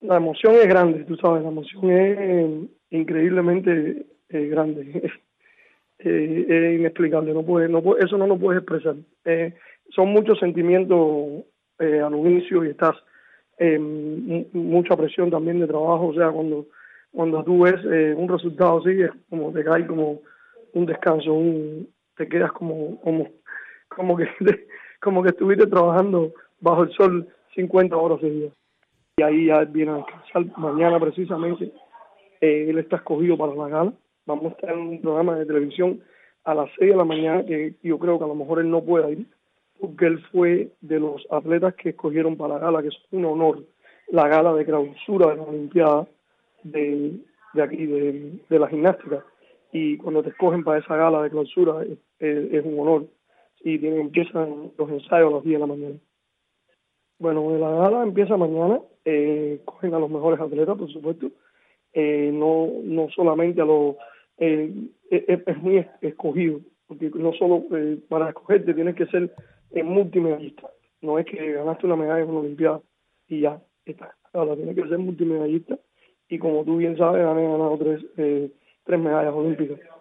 La emoción es grande, tú sabes, la emoción es increíblemente grande. Es inexplicable, eso no lo puedes expresar. Son muchos sentimientos al inicio y estás mucha presión también de trabajo, o sea, cuando tú ves un resultado así, es como te cae como un descanso, te quedas como que como que estuviste trabajando bajo el sol 50 horas seguidas. Y ahí ya viene a descansar. Mañana precisamente él está escogido para la gala. Vamos a estar en un programa de televisión a las 6 de la mañana, que yo creo que a lo mejor él no pueda ir, porque él fue de los atletas que escogieron para la gala, que es un honor, la gala de clausura de la Olimpiada de aquí, de la gimnástica. Y cuando te escogen para esa gala de clausura es un honor. Y empiezan los ensayos a las 10 de la mañana. Bueno, la gala empieza mañana, cogen a los mejores atletas, por supuesto, no solamente a los... es muy escogido, porque no solo para escogerte tienes que ser multimedallista, no es que ganaste una medalla en una Olimpiada y ya está, ahora tienes que ser multimedallista y como tú bien sabes, han ganado tres medallas olímpicas.